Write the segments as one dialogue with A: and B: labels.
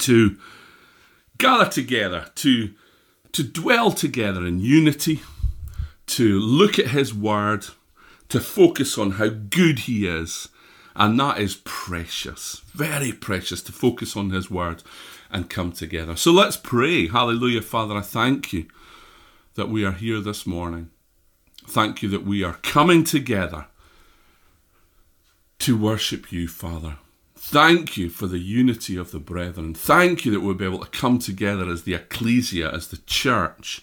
A: to gather together, to dwell together in unity, to look at his word, to focus on how good he is. And that is precious, very precious, to focus on his word and come together. So let's pray. Hallelujah. Father, I thank you that we are here this morning. Thank you that we are coming together to worship you, Father. Thank you for the unity of the brethren. Thank you that we'll be able to come together as the ecclesia, as the church,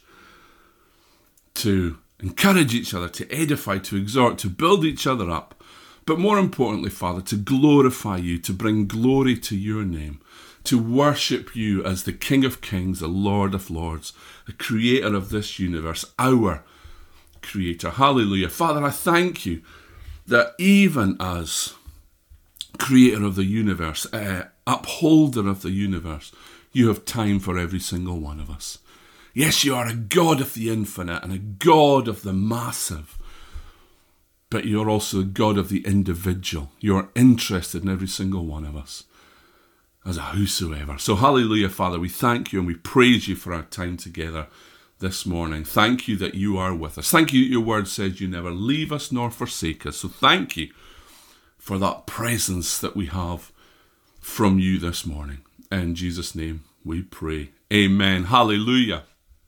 A: to encourage each other, to edify, to exhort, to build each other up. But more importantly, Father, to glorify you, to bring glory to your name, to worship you as the King of Kings, the Lord of Lords, the creator of this universe, our creator. Hallelujah. Father, I thank you that even as creator of the universe, upholder of the universe, you have time for every single one of us. Yes, you are a God of the infinite and a God of the massive, but you're also a God of the individual. You're interested in every single one of us as a whosoever. So hallelujah, Father, we thank you and we praise you for our time together this morning. Thank you that you are with us. Thank you that your word says you never leave us nor forsake us. So thank you for that presence that we have from you this morning. In Jesus' name we pray. Amen. Hallelujah.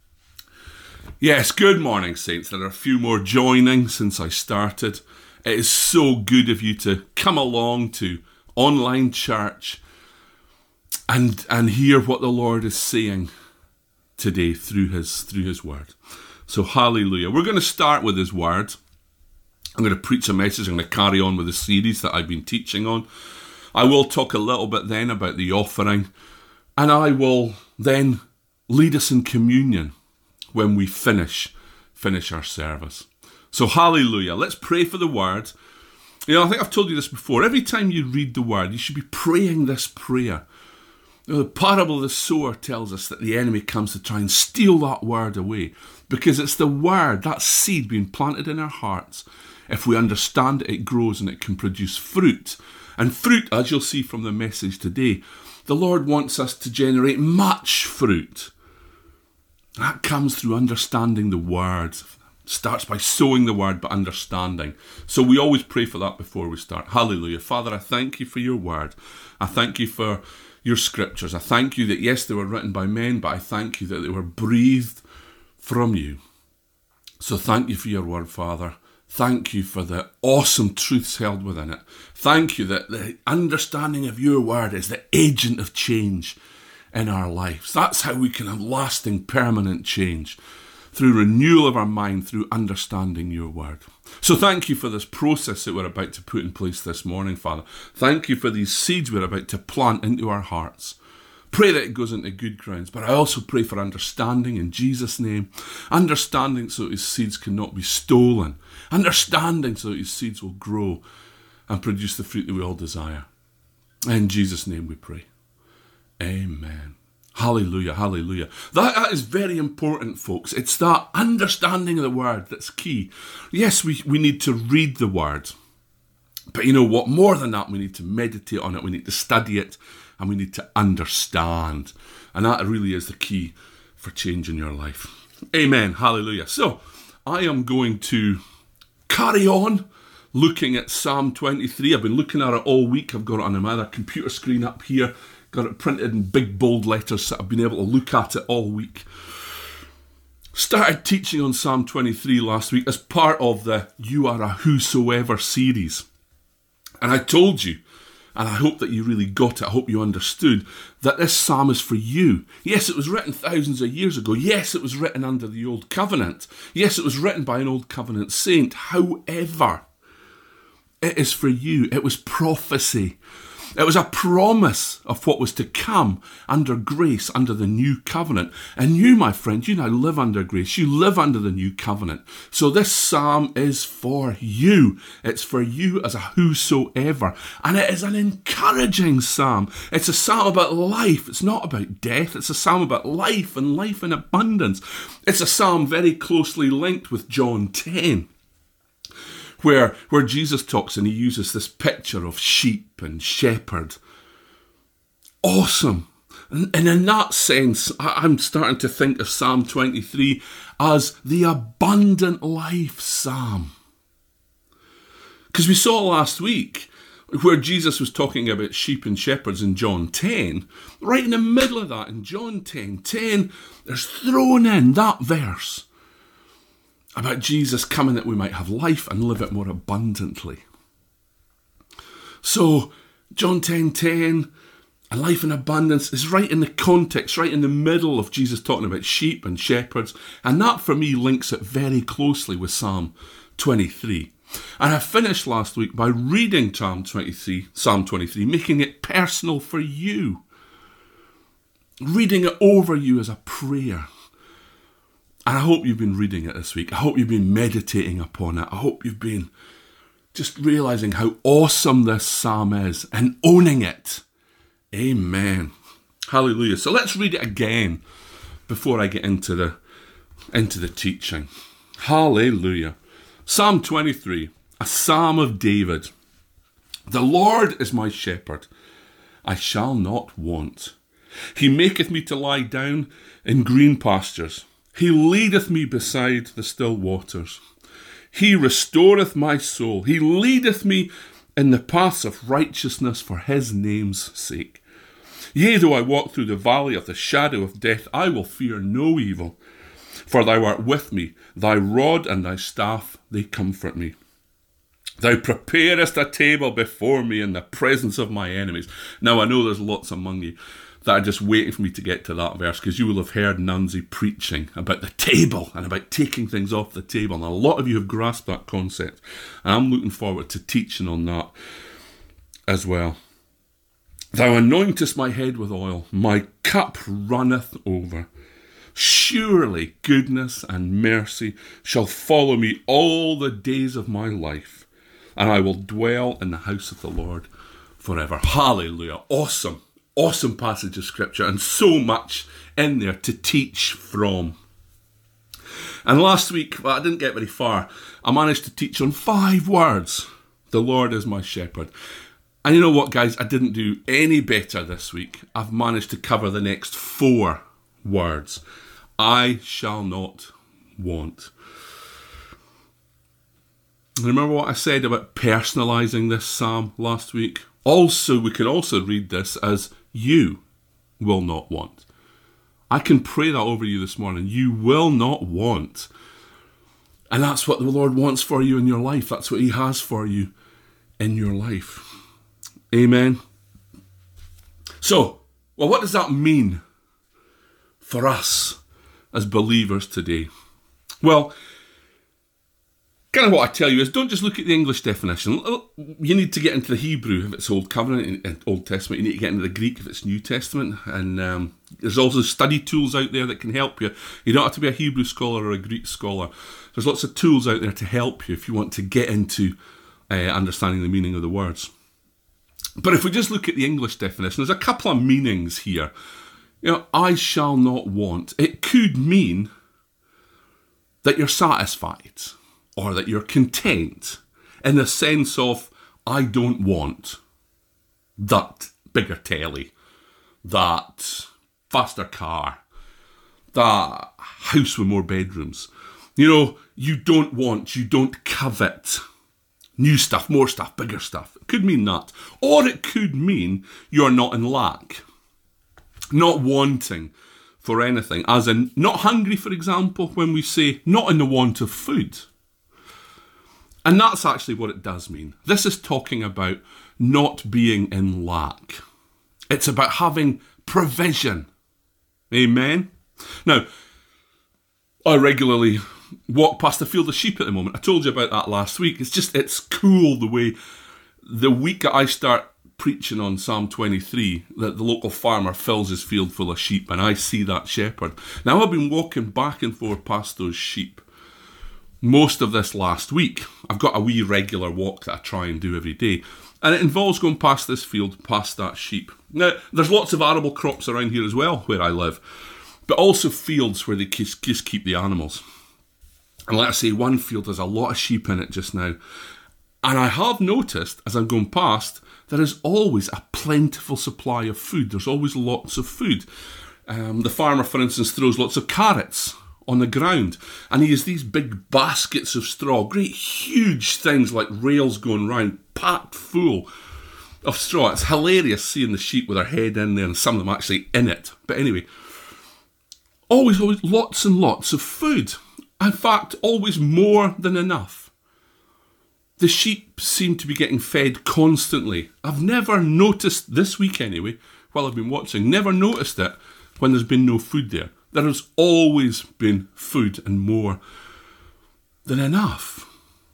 A: Yes, good morning, saints. There are a few more joining since I started. It is so good of you to come along to online church and hear what the Lord is saying today through his word. So hallelujah. We're going to start with his word. I'm going to preach a message. I'm going to carry on with the series that I've been teaching on. I will talk a little bit then about the offering, and I will then lead us in communion when we finish our service. So hallelujah. Let's pray for the word. You know, I think I've told you this before. Every time you read the word, you should be praying this prayer. You know, the parable of the sower tells us that the enemy comes to try and steal that word away, because it's the word, that seed being planted in our hearts. If we understand it, it grows and it can produce fruit. And fruit, as you'll see from the message today, the Lord wants us to generate much fruit. That comes through understanding the word. Starts by sowing the word, but understanding. So we always pray for that before we start. Hallelujah. Father, I thank you for your word. I thank you for your scriptures. I thank you that, yes, they were written by men, but I thank you that they were breathed from you. So thank you for your word, Father. Thank you for the awesome truths held within it. Thank you that the understanding of your word is the agent of change in our lives. That's how we can have lasting, permanent change, through renewal of our mind, through understanding your word. So thank you for this process that we're about to put in place this morning, Father. Thank you for these seeds we're about to plant into our hearts. Pray that it goes into good grounds, but I also pray for understanding in Jesus' name. Understanding so that these seeds cannot be stolen. Understanding so that these seeds will grow and produce the fruit that we all desire. In Jesus' name we pray. Amen. Hallelujah, hallelujah. That is very important, folks. It's that understanding of the word that's key. Yes, we need to read the word. But you know what? More than that, we need to meditate on it. We need to study it. And we need to understand. And that really is the key for change in your life. Amen. Hallelujah. So, I am going to carry on looking at Psalm 23. I've been looking at it all week. I've got it on my other computer screen up here. Got it printed in big bold letters, so I've been able to look at it all week. Started teaching on Psalm 23 last week as part of the You Are a Whosoever series. And I told you, and I hope that you really got it, I hope you understood, that this psalm is for you. Yes, it was written thousands of years ago. Yes, it was written under the Old Covenant. Yes, it was written by an Old Covenant saint. However, it is for you. It was prophecy. It was a promise of what was to come under grace, under the new covenant. And you, my friend, you now live under grace. You live under the new covenant. So this psalm is for you. It's for you as a whosoever. And it is an encouraging psalm. It's a psalm about life. It's not about death. It's a psalm about life and life in abundance. It's a psalm very closely linked with John 10. Where Jesus talks and he uses this picture of sheep and shepherd. Awesome. And in that sense, I'm starting to think of Psalm 23 as the abundant life psalm. Because we saw last week where Jesus was talking about sheep and shepherds in John 10. Right in the middle of that, in John 10, there's thrown in that verse about Jesus coming that we might have life and live it more abundantly. So, John 10:10 and life in abundance is right in the context, right in the middle of Jesus talking about sheep and shepherds. And that, for me, links it very closely with Psalm 23. And I finished last week by reading Psalm 23, making it personal for you. Reading it over you as a prayer. And I hope you've been reading it this week. I hope you've been meditating upon it. I hope you've been just realising how awesome this psalm is and owning it. Amen. Hallelujah. So let's read it again before I get into the teaching. Hallelujah. Psalm 23, a psalm of David. The Lord is my shepherd, I shall not want. He maketh me to lie down in green pastures. He leadeth me beside the still waters. He restoreth my soul. He leadeth me in the paths of righteousness for his name's sake. Yea, though I walk through the valley of the shadow of death, I will fear no evil. For thou art with me, thy rod and thy staff, they comfort me. Thou preparest a table before me in the presence of my enemies. Now I know there's lots among you that are just waiting for me to get to that verse, because you will have heard Nunzi preaching about the table and about taking things off the table. And a lot of you have grasped that concept. And I'm looking forward to teaching on that as well. Thou anointest my head with oil, my cup runneth over. Surely goodness and mercy shall follow me all the days of my life, and I will dwell in the house of the Lord forever. Hallelujah. Awesome, awesome passage of scripture, and so much in there to teach from. And last week, well, I didn't get very far. I managed to teach on 5 words. The Lord is my shepherd. And you know what, guys? I didn't do any better this week. I've managed to cover the next 4 words. I shall not want. Remember what I said about personalising this psalm last week? Also, we can also read this as you will not want. I can pray that over you this morning. You will not want. And that's what the Lord wants for you in your life. That's what he has for you in your life. Amen. So, well, what does that mean for us as believers today? Well, kind of what I tell you is don't just look at the English definition. You need to get into the Hebrew if it's Old Covenant and Old Testament. You need to get into the Greek if it's New Testament. And there's also study tools out there that can help you. You don't have to be a Hebrew scholar or a Greek scholar. There's lots of tools out there to help you if you want to get into understanding the meaning of the words. But if we just look at the English definition, there's a couple of meanings here. You know, I shall not want. It could mean that you're satisfied or that you're content in the sense of, I don't want that bigger telly, that faster car, that house with more bedrooms. You know, you don't covet new stuff, more stuff, bigger stuff. It could mean that. Or it could mean you're not in lack. Not wanting for anything. As in, not hungry, for example, when we say not in the want of food. And that's actually what it does mean. This is talking about not being in lack. It's about having provision. Amen? Now, I regularly walk past a field of sheep at the moment. I told you about that last week. It's cool the way the week that I start preaching on Psalm 23, that the local farmer fills his field full of sheep and I see that shepherd. Now I've been walking back and forth past those sheep most of this last week. I've got a wee regular walk that I try and do every day, and it involves going past this field, past that sheep. Now, there's lots of arable crops around here as well where I live, but also fields where they just keep the animals. And let's say one field has a lot of sheep in it just now. And I have noticed, as I'm going past, there is always a plentiful supply of food. There's always lots of food. The farmer, for instance, throws lots of carrots on the ground, and he has these big baskets of straw, great huge things like rails going round, packed full of straw. It's hilarious seeing the sheep with their head in there and some of them actually in it. But anyway, always lots and lots of food. In fact, always more than enough. The sheep seem to be getting fed constantly. I've never noticed, this week anyway, while I've been watching, never noticed it when there's been no food there. There has always been food and more than enough.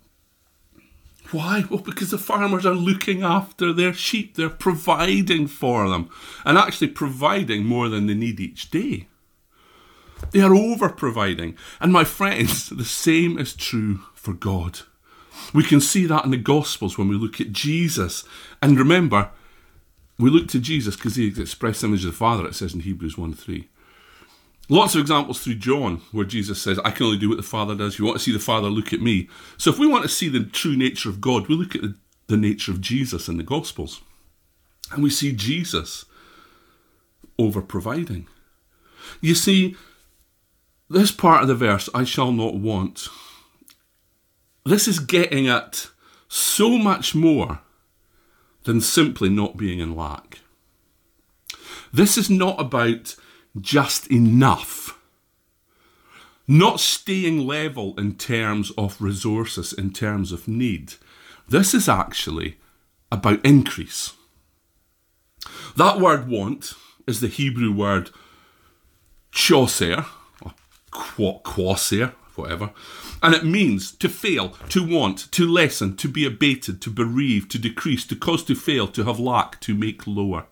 A: Why? Well, because the farmers are looking after their sheep. They're providing for them, and actually providing more than they need each day. They are over-providing. And my friends, the same is true for God. We can see that in the Gospels when we look at Jesus. And remember, we look to Jesus because he is the express image of the Father, it says in Hebrews 1:3. Lots of examples through John where Jesus says, I can only do what the Father does. If you want to see the Father, look at me. So if we want to see the true nature of God, we look at the nature of Jesus in the Gospels. And we see Jesus over-providing. You see, this part of the verse, I shall not want, this is getting at so much more than simply not being in lack. This is not about just enough, not staying level in terms of resources, in terms of need. This is actually about increase. That word want is the Hebrew word choser, or quaser, whatever, and it means to fail, to want, to lessen, to be abated, to bereave, to decrease, to cause to fail, to have lack, to make lower.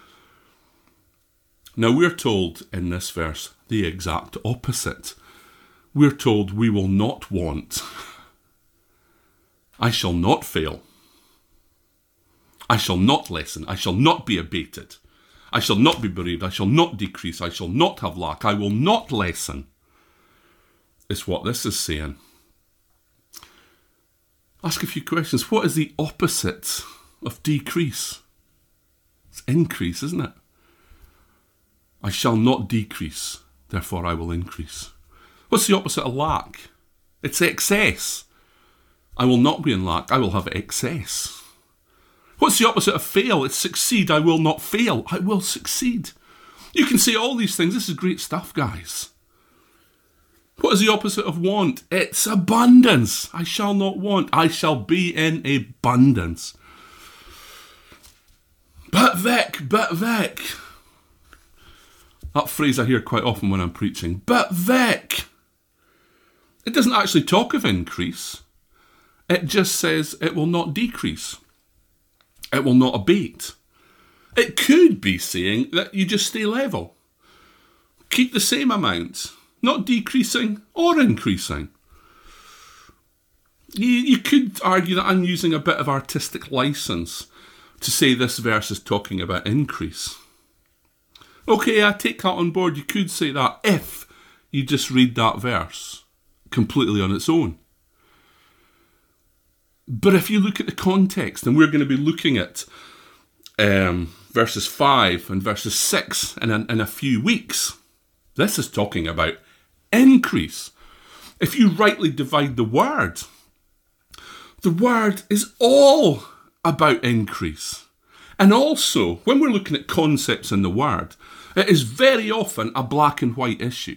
A: Now we're told in this verse the exact opposite. We're told we will not want. I shall not fail. I shall not lessen. I shall not be abated. I shall not be bereaved. I shall not decrease. I shall not have lack. I will not lessen. Is what this is saying. Ask a few questions. What is the opposite of decrease? It's increase, isn't it? I shall not decrease, therefore I will increase. What's the opposite of lack? It's excess. I will not be in lack, I will have excess. What's the opposite of fail? It's succeed, I will not fail, I will succeed. You can say all these things, this is great stuff, guys. What is the opposite of want? It's abundance. I shall not want, I shall be in abundance. But Vic. That phrase I hear quite often when I'm preaching. But Vic! It doesn't actually talk of increase. It just says it will not decrease. It will not abate. It could be saying that you just stay level. Keep the same amount. Not decreasing or increasing. You could argue that I'm using a bit of artistic license to say this verse is talking about increase. Okay, I take that on board. You could say that if you just read that verse completely on its own. But if you look at the context, and we're going to be looking at verses 5 and verses 6 in a few weeks, this is talking about increase. If you rightly divide the word is all about increase. And also, when we're looking at concepts in the word, it is very often a black and white issue.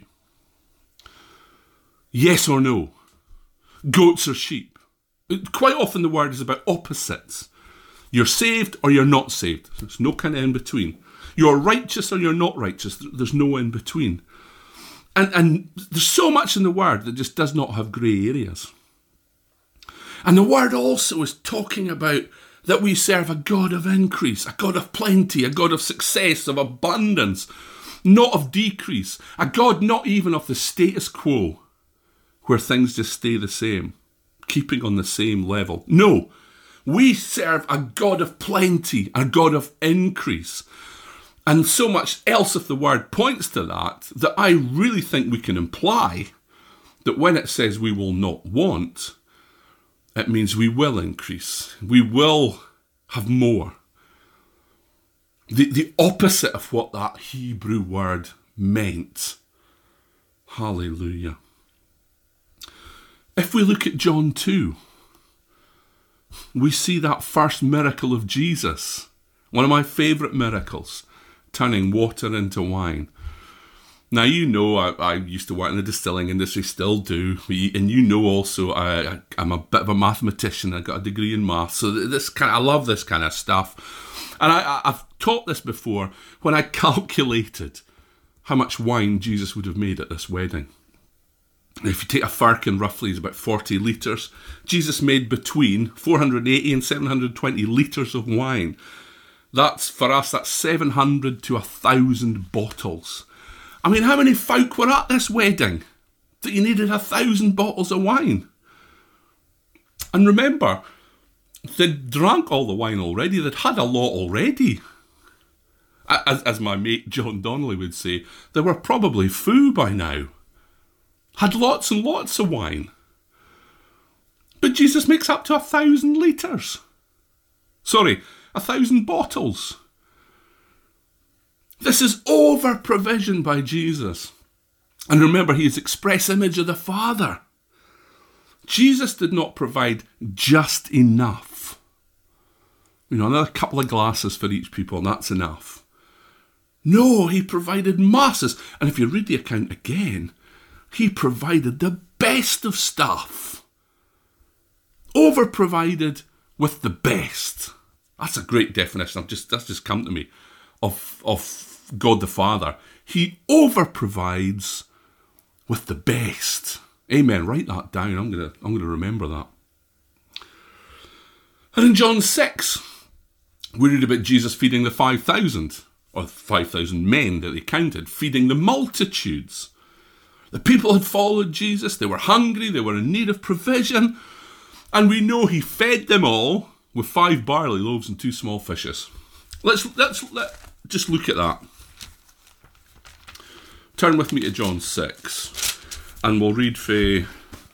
A: Yes or no? Goats or sheep? Quite often the word is about opposites. You're saved or you're not saved. There's no kind of in between. You're righteous or you're not righteous. There's no in between. And there's so much in the word that just does not have grey areas. And the word also is talking about that we serve a God of increase, a God of plenty, a God of success, of abundance, not of decrease, a God not even of the status quo, where things just stay the same, keeping on the same level. No, we serve a God of plenty, a God of increase. And so much else of the word points to that I really think we can imply that when it says we will not want, it means we will increase. We will have more. the opposite of what that Hebrew word meant. Hallelujah. If we look at John 2, we see that first miracle of Jesus, one of my favourite miracles, turning water into wine. Now, you know, I used to work in the distilling industry, still do, and you know also I'm a bit of a mathematician. I got a degree in maths, so I love this kind of stuff. And I've taught this before when I calculated how much wine Jesus would have made at this wedding. If you take a firkin, roughly is about 40 litres. Jesus made between 480 and 720 litres of wine. That's, for us, that's 700 to 1,000 bottles. I mean, how many folk were at this wedding that you needed 1,000 bottles of wine? And remember, they'd drank all the wine already. They'd had a lot already. As my mate John Donnelly would say, they were probably fou by now. Had lots and lots of wine. But Jesus makes up to 1,000 litres. Sorry, 1,000 bottles. This is over-provision by Jesus. And remember, he is express image of the Father. Jesus did not provide just enough. You know, another couple of glasses for each people, and that's enough. No, he provided masses. And if you read the account again, he provided the best of stuff. Over-provided with the best. That's a great definition. That's just come to me of God the Father. He over-provides with the best. Amen. Write that down. I'm gonna remember that. And in John 6, we read about Jesus feeding the 5,000, or 5,000 men that they counted, feeding the multitudes. The people had followed Jesus. They were hungry. They were in need of provision. And we know he fed them all with 5 barley loaves and 2 small fishes. Let's just look at that. Turn with me to John 6. And we'll read for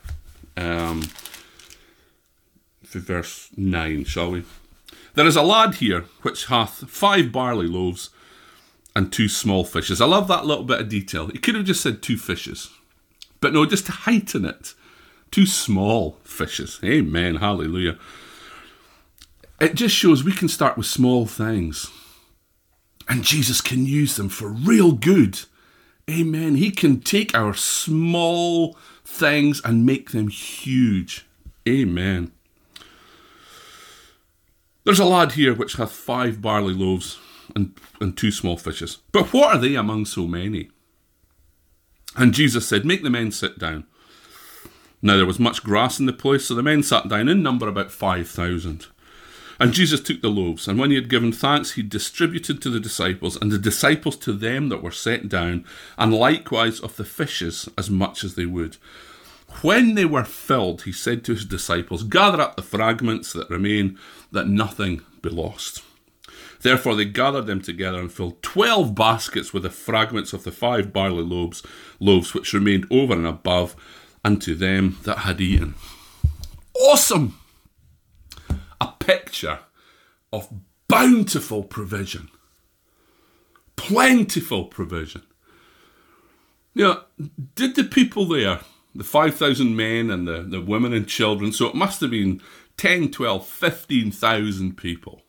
A: verse 9, shall we? There is a lad here which hath 5 barley loaves and 2 small fishes. I love that little bit of detail. He could have just said 2 fishes. But no, just to heighten it. 2 small fishes. Amen. Hallelujah. It just shows we can start with small things. And Jesus can use them for real good. Amen. He can take our small things and make them huge. Amen. There's a lad here which hath 5 barley loaves and 2 small fishes. But what are they among so many? And Jesus said, make the men sit down. Now there was much grass in the place, so the men sat down, in number about 5,000. And Jesus took the loaves, and when he had given thanks, he distributed to the disciples, and the disciples to them that were set down, and likewise of the fishes as much as they would. When they were filled, he said to his disciples, gather up the fragments that remain, that nothing be lost. Therefore they gathered them together and filled 12 baskets with the fragments of the 5 barley loaves which remained over and above unto them that had eaten. Awesome! A picture of bountiful provision. Plentiful provision. You know, did the people there, the 5,000 men and the women and children, so it must have been 10, 12, 15,000 people.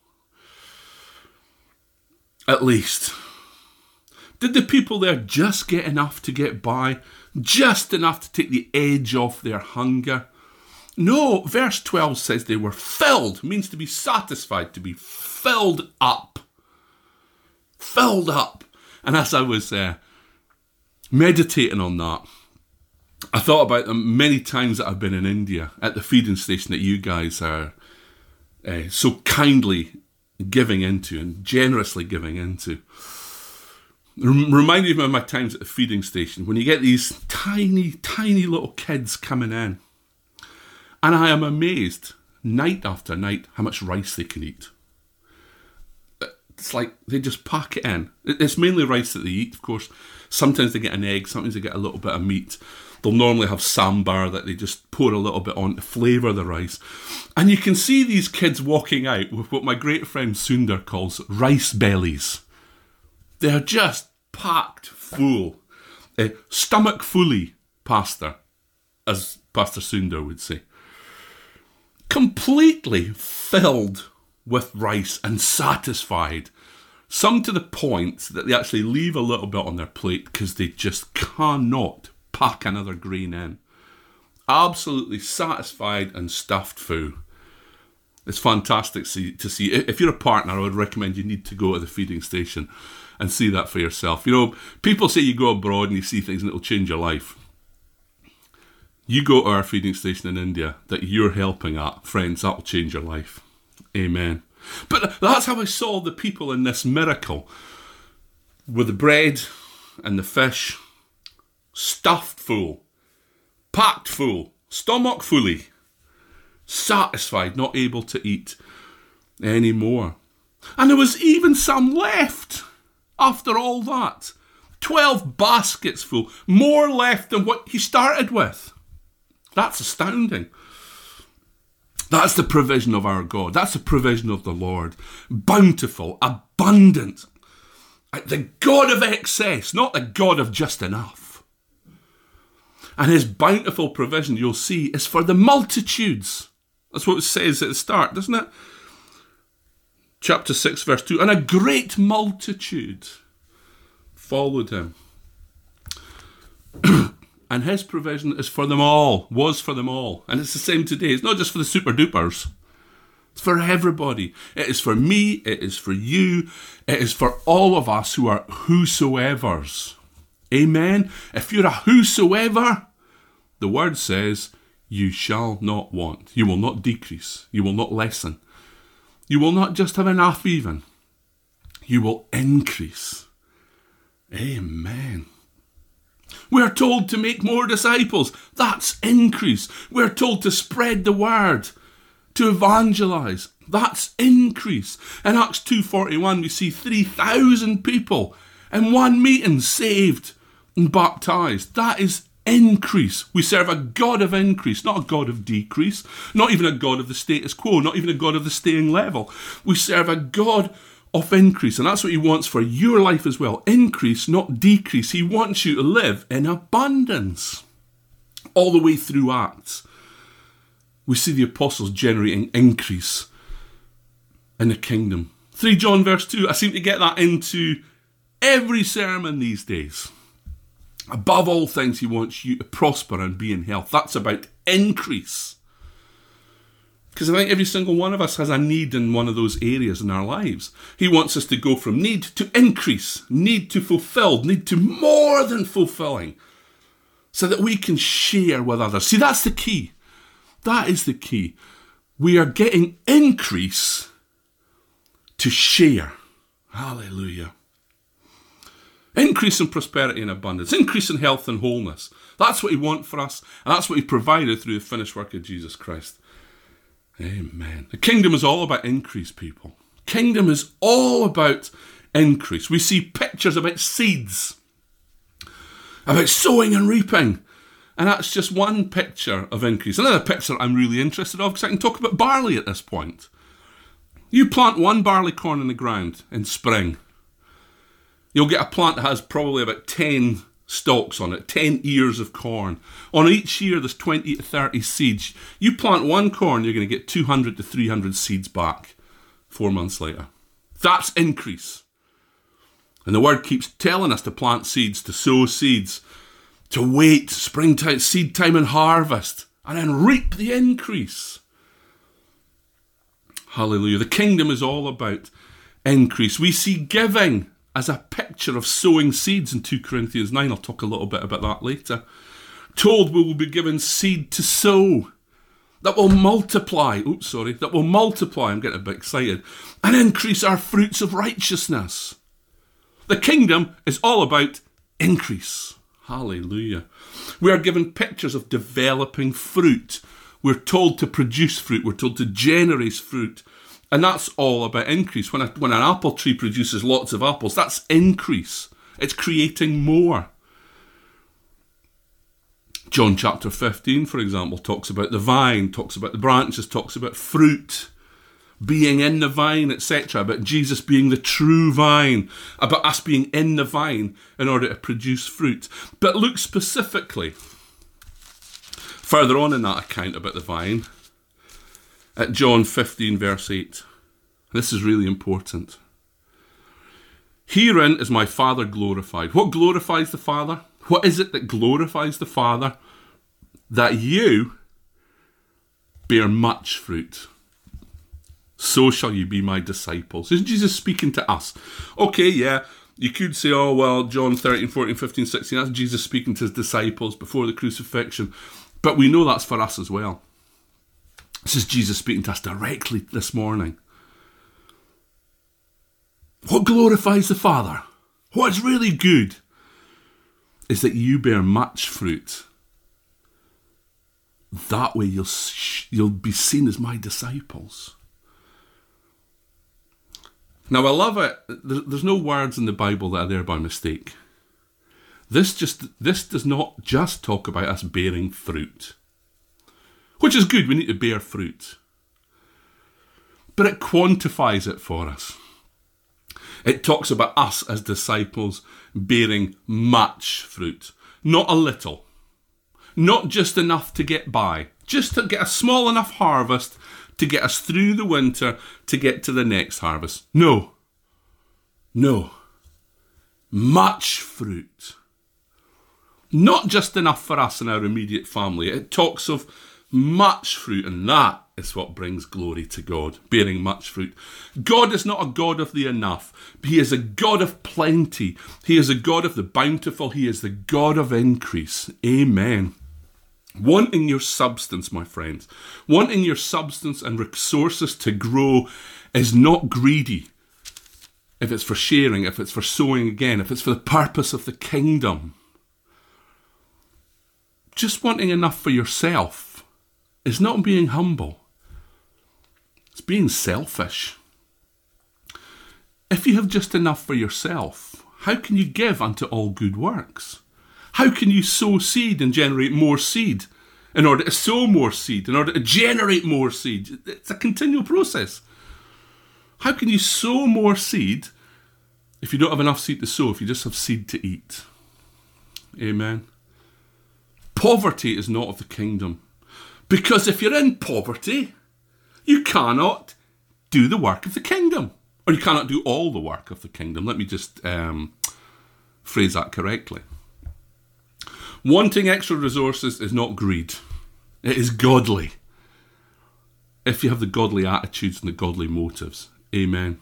A: At least. Did the people there just get enough to get by? Just enough to take the edge off their hunger? No, verse 12 says they were filled. Means to be satisfied, to be filled up. Filled up. And as I was meditating on that, I thought about them many times that I've been in India at the feeding station that you guys are so kindly giving into and generously giving into. Reminded me of my times at the feeding station when you get these tiny, tiny little kids coming in. And I am amazed, night after night, how much rice they can eat. it's like they just pack it in. It's mainly rice that they eat, of course. Sometimes they get an egg, sometimes they get a little bit of meat. They'll normally have sambar that they just pour a little bit on to flavour the rice. And you can see these kids walking out with what my great friend Sundar calls rice bellies. They're just packed full. Stomach fully, Pastor, as Pastor Sundar would say. Completely filled with rice and satisfied. Some to the point that they actually leave a little bit on their plate because they just cannot pack another grain in. Absolutely satisfied and stuffed full. It's fantastic to see. If you're a partner, I would recommend you need to go to the feeding station and see that for yourself. You know, people say you go abroad and you see things and it'll change your life. You go to our feeding station in India that you're helping at, friends, that will change your life. Amen. But that's how I saw the people in this miracle. With the bread and the fish, stuffed full, packed full, stomach fully, satisfied, not able to eat anymore. And there was even some left after all that. 12 baskets full, more left than what he started with. That's astounding. That's the provision of our God. That's the provision of the Lord. Bountiful, abundant. The God of excess, not the God of just enough. And his bountiful provision, you'll see, is for the multitudes. That's what it says at the start, doesn't it? Chapter 6, verse 2. And a great multitude followed him. And his provision is for them all, was for them all. And it's the same today. It's not just for the super dupers. It's for everybody. It is for me. It is for you. It is for all of us who are whosoevers. Amen. If you're a whosoever, the word says, you shall not want. You will not decrease. You will not lessen. You will not just have enough even. You will increase. Amen. We're told to make more disciples. That's increase. We're told to spread the word, to evangelize. That's increase. In Acts 2:41, we see 3,000 people in one meeting saved and baptized. That is increase. We serve a God of increase, not a God of decrease, not even a God of the status quo, not even a God of the staying level. We serve a God of increase, and that's what he wants for your life as well. Increase, not decrease. He wants you to live in abundance. All the way through Acts, we see the apostles generating increase in the kingdom. 3 John verse 2, I seem to get that into every sermon these days. Above all things, he wants you to prosper and be in health. That's about increase. Because I think every single one of us has a need in one of those areas in our lives. He wants us to go from need to increase, need to fulfilled, need to more than fulfilling, so that we can share with others. See, that's the key. That is the key. We are getting increase to share. Hallelujah. Increase in prosperity and abundance. Increase in health and wholeness. That's what he wants for us. And that's what he provided through the finished work of Jesus Christ. Amen. The kingdom is all about increase, people. Kingdom is all about increase. We see pictures about seeds, about sowing and reaping. And that's just one picture of increase. Another picture I'm really interested in, because I can talk about barley at this point. You plant one barley corn in the ground in spring. You'll get a plant that has probably about 10 stalks on it, 10 ears of corn. On each ear, there's 20 to 30 seeds. You plant one corn, you're going to get 200 to 300 seeds back 4 months later. That's increase. And the word keeps telling us to plant seeds, to sow seeds, to wait, springtime, seed time and harvest, and then reap the increase. Hallelujah. The kingdom is all about increase. We see giving as a picture of sowing seeds in 2 Corinthians 9. I'll talk a little bit about that later. Told we will be given seed to sow that will multiply. That will multiply. I'm getting a bit excited. And increase our fruits of righteousness. The kingdom is all about increase. Hallelujah. We are given pictures of developing fruit. We're told to produce fruit. We're told to generate fruit And that's all about increase. When an apple tree produces lots of apples, that's increase. It's creating more. John chapter 15, for example, talks about the vine, talks about the branches, talks about fruit, being in the vine, etc., about Jesus being the true vine, about us being in the vine in order to produce fruit. But look specifically, further on in that account about the vine, at John 15, verse 8. This is really important. Herein is my Father glorified. What glorifies the Father? What is it that glorifies the Father? That you bear much fruit. So shall you be my disciples. Is Jesus speaking to us? Okay, yeah, you could say, oh, well, John 13, 14, 15, 16, that's Jesus speaking to his disciples before the crucifixion. But we know that's for us as well. This is Jesus speaking to us directly this morning. What glorifies the Father? What's really good is that you bear much fruit. That way you'll be seen as my disciples. Now, I love it. There's no words in the Bible that are there by mistake. This does not just talk about us bearing fruit, which is good. We need to bear fruit. But it quantifies it for us. It talks about us as disciples bearing much fruit, not a little, not just enough to get by, just to get a small enough harvest to get us through the winter to get to the next harvest. No. Much fruit. Not just enough for us and our immediate family. It talks of much fruit, and that is what brings glory to God, bearing much fruit. God is not a God of the enough. He is a God of plenty. He is a God of the bountiful. He is the God of increase. Amen. Wanting your substance, my friends, wanting your substance and resources to grow is not greedy. If it's for sharing, if it's for sowing again, if it's for the purpose of the kingdom. Just wanting enough for yourself is not being humble. It's being selfish. If you have just enough for yourself, how can you give unto all good works? How can you sow seed and generate more seed in order to sow more seed, in order to generate more seed? It's a continual process. How can you sow more seed if you don't have enough seed to sow, if you just have seed to eat? Amen. Poverty is not of the kingdom. Because if you're in poverty, you cannot do the work of the kingdom. Or you cannot do all the work of the kingdom. Let me just phrase that correctly. Wanting extra resources is not greed. It is godly. If you have the godly attitudes and the godly motives. Amen.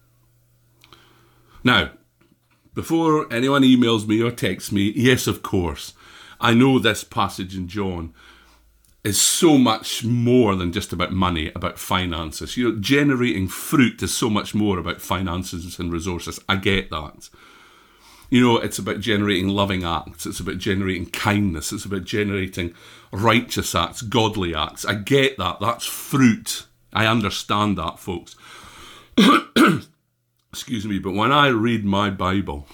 A: Now, before anyone emails me or texts me, yes, of course, I know this passage in John is so much more than just about money, about finances. You know, generating fruit is so much more about finances and resources. I get that. You know, it's about generating loving acts. It's about generating kindness. It's about generating righteous acts, godly acts. I get that. That's fruit. I understand that, folks. Excuse me, but when I read my Bible,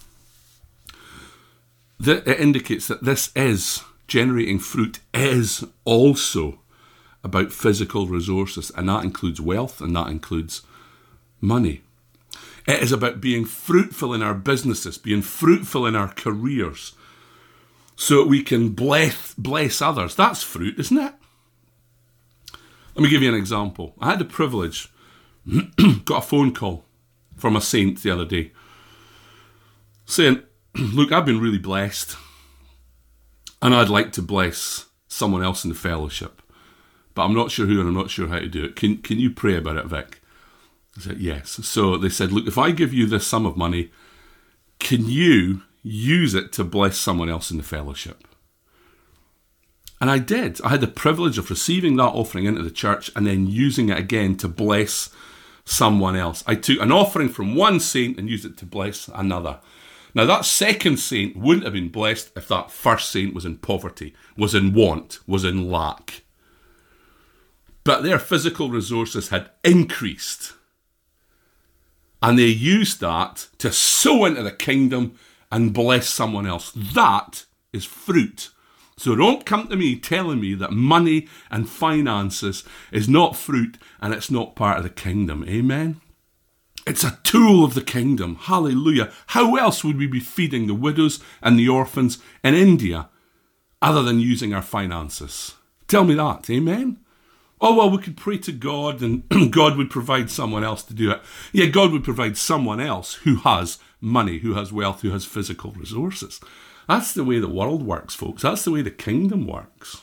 A: it indicates that this is, generating fruit is also about physical resources, and that includes wealth and that includes money. It is about being fruitful in our businesses, being fruitful in our careers, so that we can bless others. That's fruit, isn't it? Let me give you an example. I had the privilege, got a phone call from a saint the other day, saying, look, I've been really blessed, and I'd like to bless someone else in the fellowship, but I'm not sure who and I'm not sure how to do it. Can you pray about it, Vic? I said, yes. So they said, look, if I give you this sum of money, can you use it to bless someone else in the fellowship? And I did. I had the privilege of receiving that offering into the church and then using it again to bless someone else. I took an offering from one saint and used it to bless another. Now, that second saint wouldn't have been blessed if that first saint was in poverty, was in want, was in lack. but their physical resources had increased. And they used that to sow into the kingdom and bless someone else. That is fruit. So don't come to me telling me that money and finances is not fruit and it's not part of the kingdom. Amen? It's a tool of the kingdom. Hallelujah. How else would we be feeding the widows and the orphans in India other than using our finances? Tell me that. Amen? Oh, well, we could pray to God and God would provide someone else to do it. Yeah, God would provide someone else who has money, who has wealth, who has physical resources. That's the way the world works, folks. That's the way the kingdom works.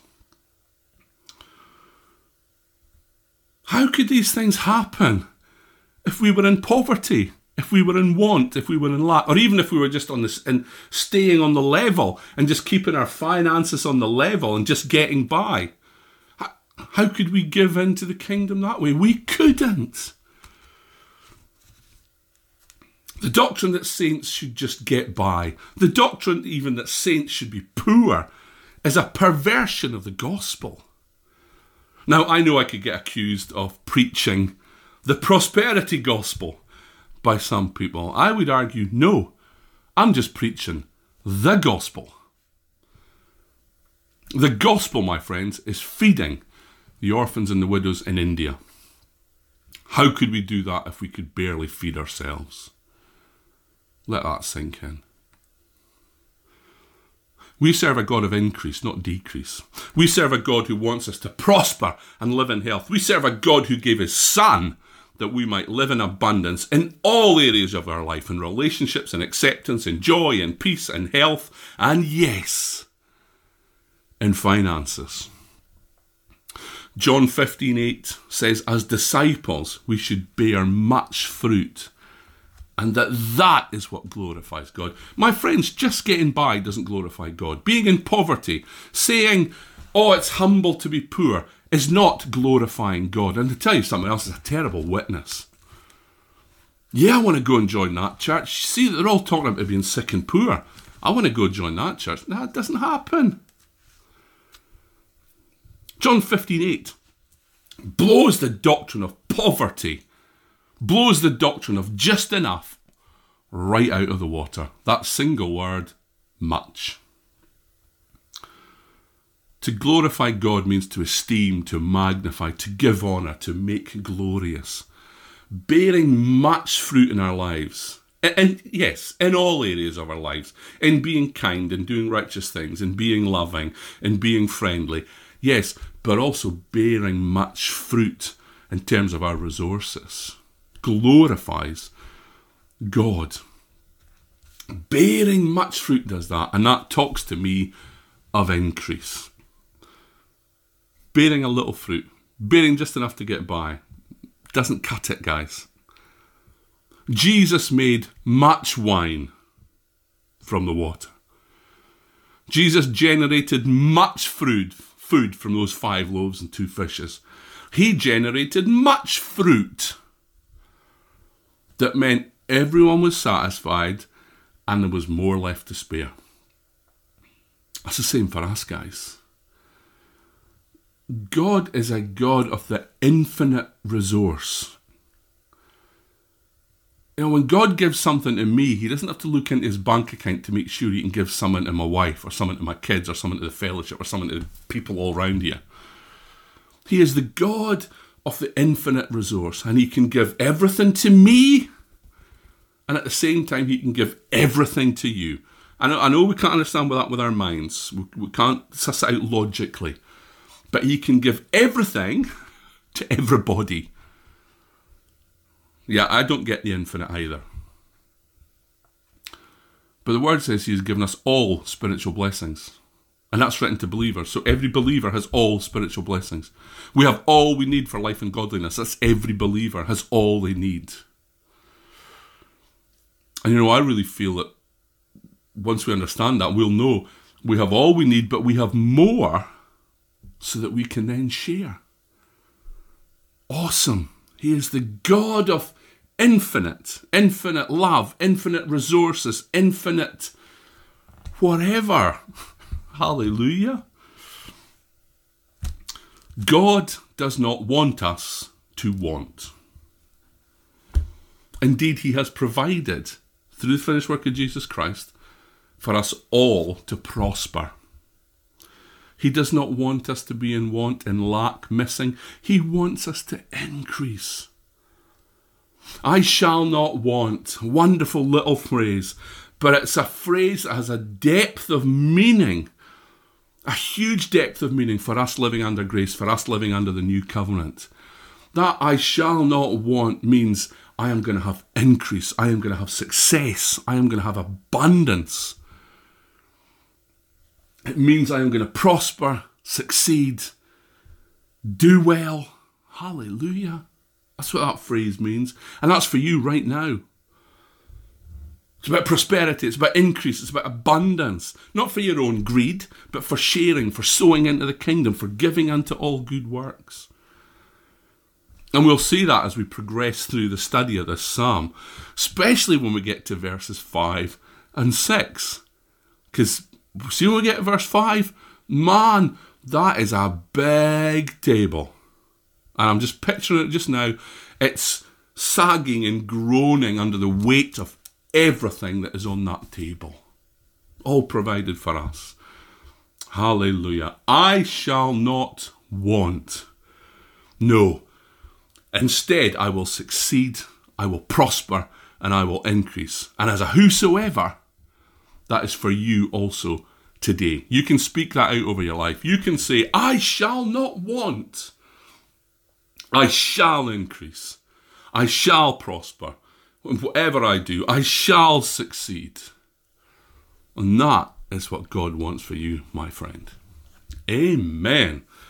A: How could these things happen if we were in poverty, if we were in want, if we were in lack, or even if we were just on this and staying on the level and just keeping our finances on the level and just getting by? How could we give into the kingdom that way? We couldn't. The doctrine that saints should just get by, the doctrine even that saints should be poor, is a perversion of the gospel. Now, I know I could get accused of preaching the prosperity gospel by some people. I would argue, no, I'm just preaching the gospel. The gospel, my friends, is feeding the orphans and the widows in India. How could we do that if we could barely feed ourselves? Let that sink in. We serve a God of increase, not decrease. We serve a God who wants us to prosper and live in health. We serve a God who gave his Son that we might live in abundance in all areas of our life, in relationships and acceptance and joy and peace and health, and yes, in finances. John 15:8 says, as disciples, we should bear much fruit, and that is what glorifies God. My friends, just getting by doesn't glorify God. Being in poverty, saying, oh, it's humble to be poor, is not glorifying God. And to tell you something else is a terrible witness. Yeah, I want to go and join that church. See, they're all talking about being sick and poor. I want to go join that church. No, it doesn't happen. John 15:8 blows the doctrine of poverty, blows the doctrine of just enough right out of the water. That single word, much. To glorify God means to esteem, to magnify, to give honour, to make glorious. Bearing much fruit in our lives. And yes, in all areas of our lives. In being kind and doing righteous things, in being loving, in being friendly. Yes, but also bearing much fruit in terms of our resources. Glorifies God. Bearing much fruit does that, and that talks to me of increase. Bearing a little fruit, bearing just enough to get by, doesn't cut it, guys. Jesus made much wine from the water. Jesus generated much food from those 5 loaves and 2 fishes. He generated much fruit that meant everyone was satisfied and there was more left to spare. That's the same for us, guys. God is a God of the infinite resource. You know, when God gives something to me, he doesn't have to look into his bank account to make sure he can give something to my wife or something to my kids or something to the fellowship or something to the people all around here. He is the God of the infinite resource, and he can give everything to me, and at the same time he can give everything to you. I know we can't understand that with our minds. We can't suss it out logically. But he can give everything to everybody. Yeah, I don't get the infinite either. But the word says he has given us all spiritual blessings. And that's written to believers. So every believer has all spiritual blessings. We have all we need for life and godliness. That's every believer has all they need. And you know, I really feel that once we understand that, we'll know we have all we need, but we have more so that we can then share. Awesome. He is the God of infinite love, infinite resources, infinite whatever. Hallelujah. God does not want us to want. Indeed, he has provided, through the finished work of Jesus Christ, for us all to prosper. He does not want us to be in want, in lack, missing. He wants us to increase. I shall not want. Wonderful little phrase, but it's a phrase that has a depth of meaning, a huge depth of meaning for us living under grace, for us living under the new covenant. That I shall not want means I am going to have increase. I am going to have success. I am going to have abundance. It means I am going to prosper, succeed, do well. Hallelujah. That's what that phrase means. And that's for you right now. It's about prosperity. It's about increase. It's about abundance. Not for your own greed, but for sharing, for sowing into the kingdom, for giving unto all good works. And we'll see that as we progress through the study of this psalm, especially when we get to verses 5 and 6. Because see when we get to verse 5, man, that is a big table. And I'm just picturing it just now. It's sagging and groaning under the weight of everything that is on that table. All provided for us. Hallelujah. I shall not want. No. Instead, I will succeed, I will prosper, and I will increase. And as a whosoever, that is for you also today. You can speak that out over your life. You can say, I shall not want. I shall increase. I shall prosper. Whatever I do, I shall succeed. And that is what God wants for you, my friend. Amen.